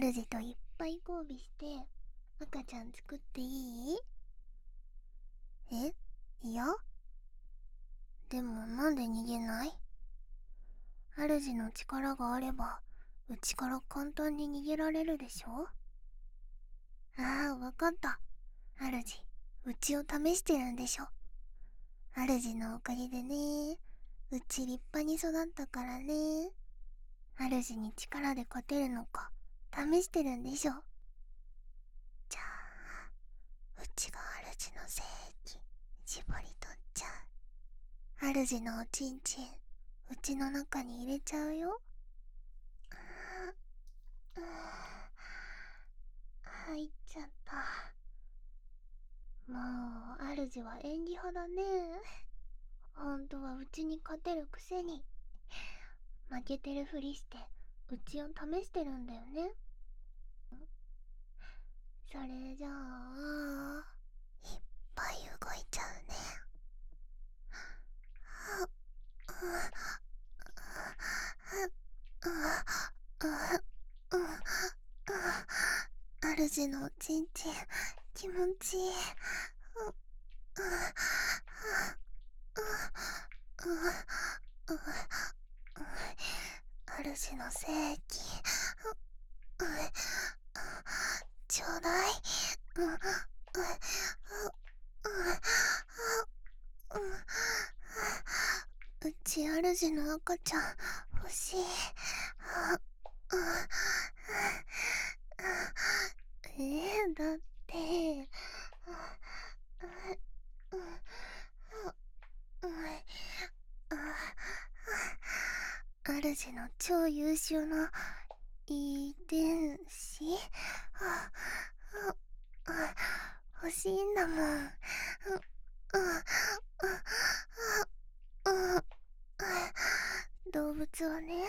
主といっぱい交尾して赤ちゃん作っていい？え？いや？でもなんで逃げない？主の力があればうちから簡単に逃げられるでしょ？ああ、わかった。主、うちを試してるんでしょ。主のおかげでね、うち立派に育ったからね。主に力で勝てるのか試してるんでしょ。じゃあ、うちが主の精液絞り取っちゃう。主のおちんちんうちの中に入れちゃうよ。入っちゃった。もう主は演技派だね。本当はうちに勝てるくせに負けてるふりしてうちを試してるんだよね。それじゃあいっぱい動いちゃうね。主のおちんちん気持ちいい。主の精液ちょうだい。うち主の赤ちゃん欲しい。だって主の超優秀な遺伝子欲しいんだもん。動物はね、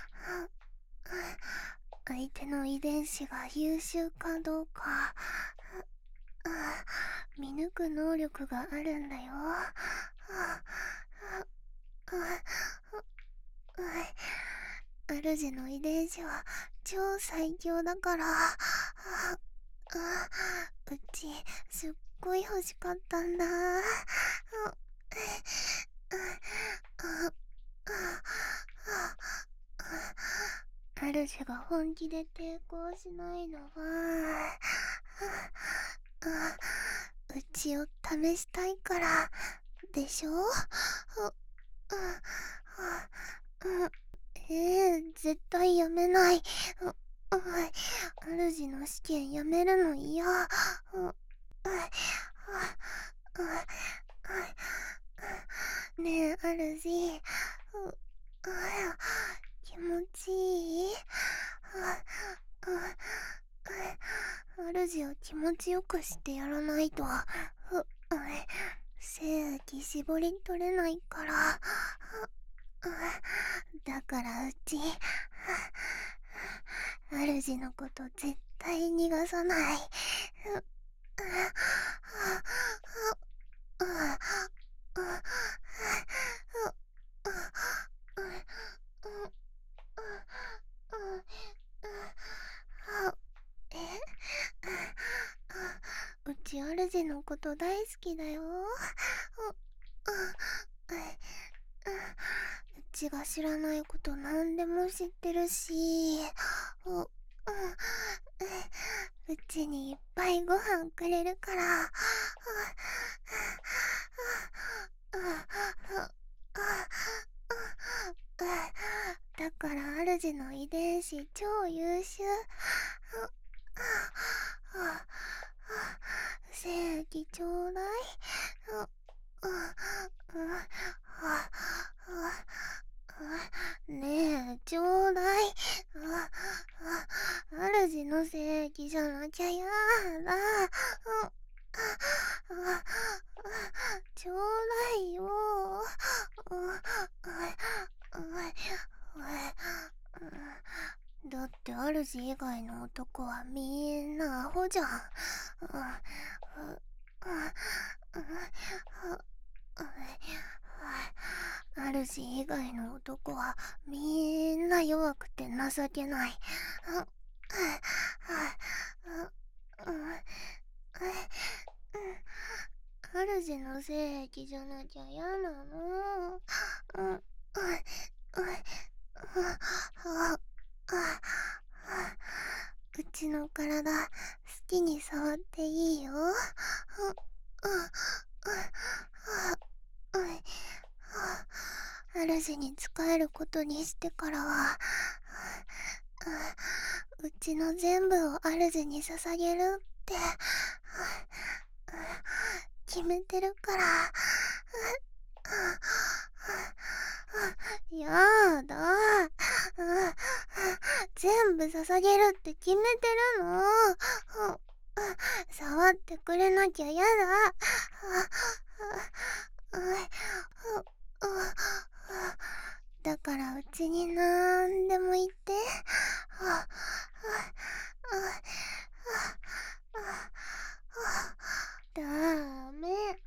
相手の遺伝子が優秀かどうか見抜く能力があるんだよ。主の遺伝子は超最強だから、うちすっごい欲しかったんだ。主が本気で抵抗しないのはうちを試したいからでしょ。絶対やめない。主の試験やめるの嫌。ねえ主、気持ちいい？主を気持ちよくしてやらないと精液絞り取れないから。だからうち主のこと絶対逃がさない。うち主のこと大好きだよ。うちが知らないこと何でも知ってるし、うちにいっぱいご飯くれるから。だから主の遺伝子超優秀。精液ちょうだい。ねえちょうだい。主の精液じゃなきゃやだ。ちょうだいよ。だって主以外の男はみんなアホじゃん。主以外の男はみんな弱くて情けない。 主の精液じゃなきゃ嫌なの。うちの体好きに触っていいよ。主に仕えることにしてからは、うちの全部を主に捧げるって決めてるから。やだ。全部捧げるって決めてるの。触ってくれなきゃやだ。だからうちになんでも言って。ダメ。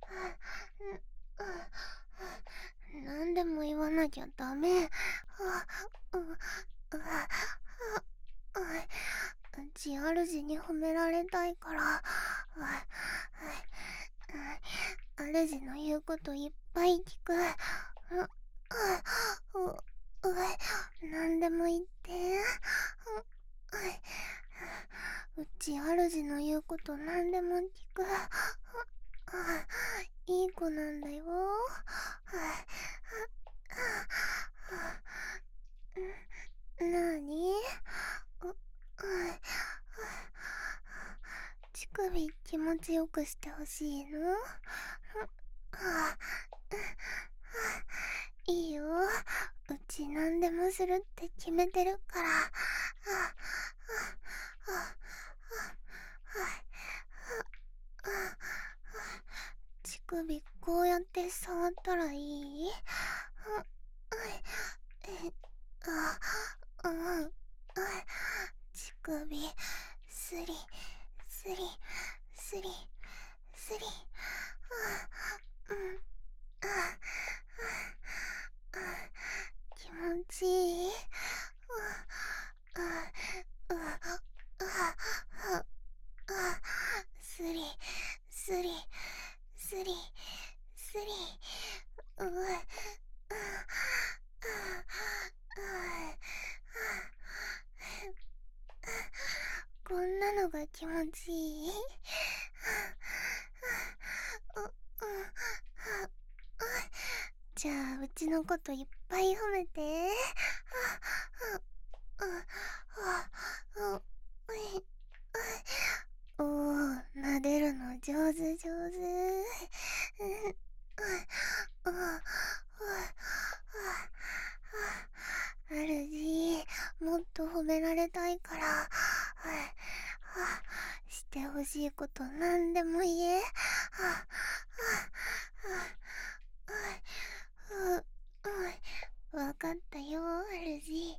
なんでも言わなきゃダメ。うち主に褒められたいから。主の言うこといっぱい聞く。なんでも言って。うち主の言うことなんでも聞く。いい子なんだよ。なに？乳首気持ちよくしてほしいの？いいよ。うち何でもするって決めてるから。乳首こうやって触ったらいい？乳首スリスリスリスリ。気持ちいい。スリスリスリスリ。こんなのが気持ちいい。じゃあうちのこといっぱい褒めて。おー、撫でるの上手上手。主、もっと褒められたいから。してほしいことなんでも言え。わかったよ、主。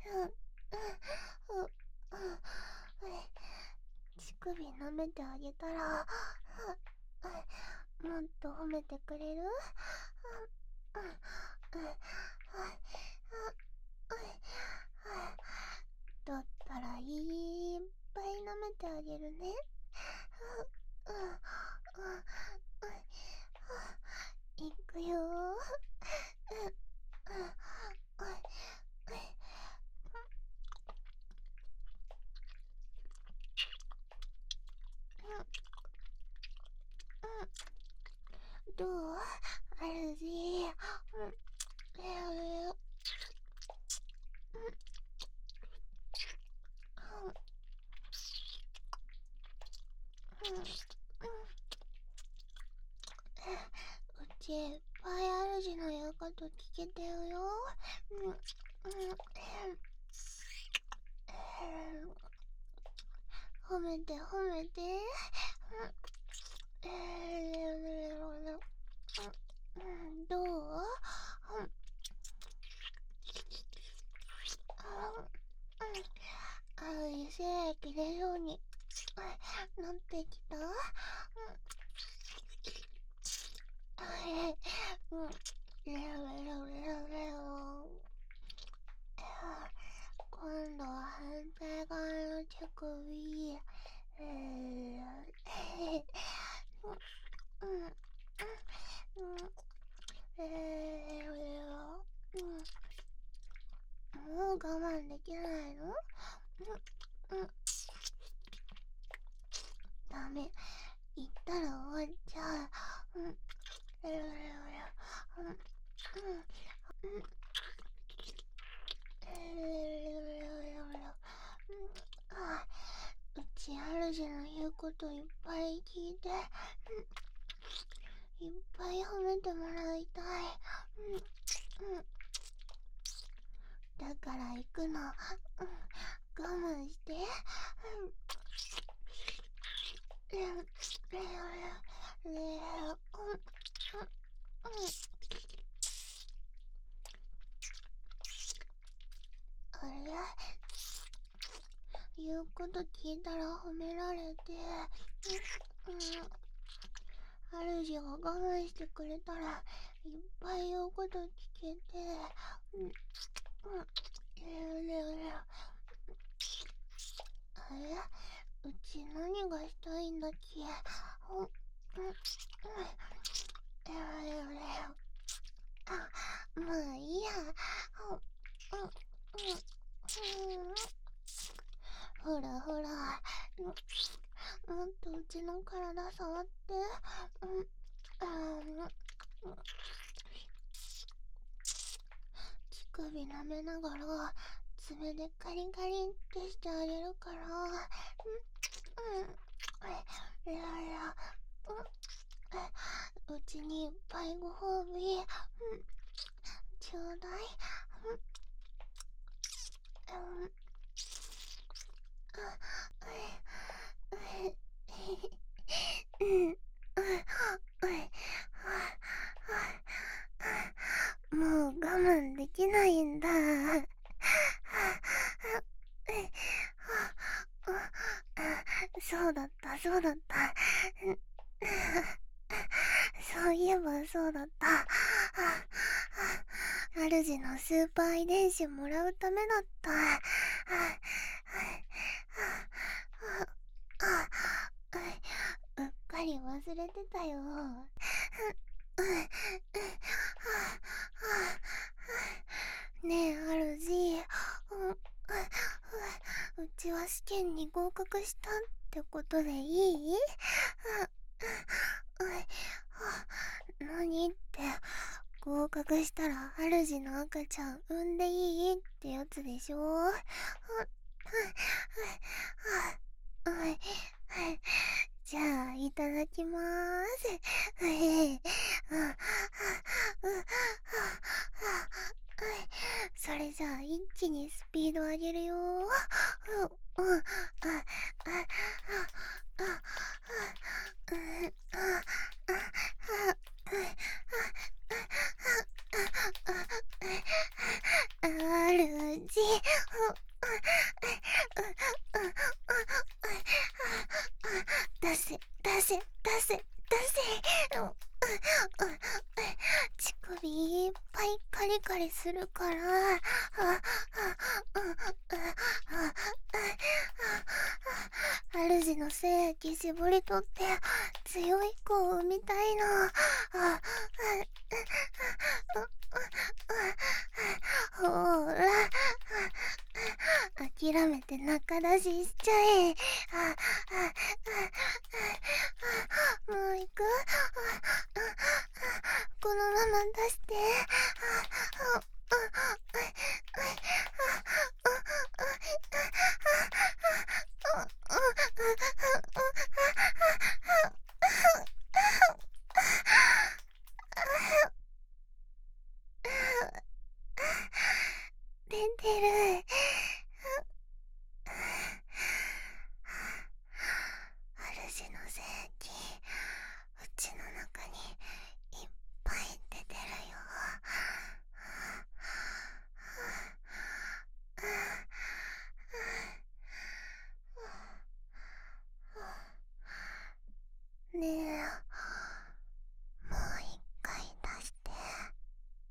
乳首舐めてあげたらもっと褒めてくれる？だったらいっぱい舐めてあげるね。いくよ。どう？主。うちいっぱい主の言うこと聞けてるよ。褒めて褒めて。どう？精液出そうになってきた？今度は反対側の首。もう我慢できないの？ダメ。言ったら終わっちゃう。うち主の言うこといっぱい聞いて、いっぱい褒めてもらいたい。だから行くの。我慢して。あれ、言うこと聞いたら褒められて、主が我慢してくれたらいっぱい言うこと聞けて、あれ、うち何がしたいんだっけ？もういいや。ほらほら、もっとうちの体触って。乳首舐めながら爪でカリカリってしてあげるから。うちにいっぱいご褒美ちょうだい。もう我慢できないんだ。そうだったそうだった。そういえばそうだった。主のスーパー遺伝子もらうためだった。うっかり忘れてたよ。ねえ主、うちは試験に合格したってことでいい？何って、合格したら主の赤ちゃん産んでいいってやつでしょ？じゃあいただきまーす。それじゃあ一気にスピード上げるよ。出せ出せ出せ出せ。乳首いっぱいカリカリするから。主の精液絞り取って強い子を産みたいの。ほら、諦めて中出ししちゃえ。もう行く？このまま出して。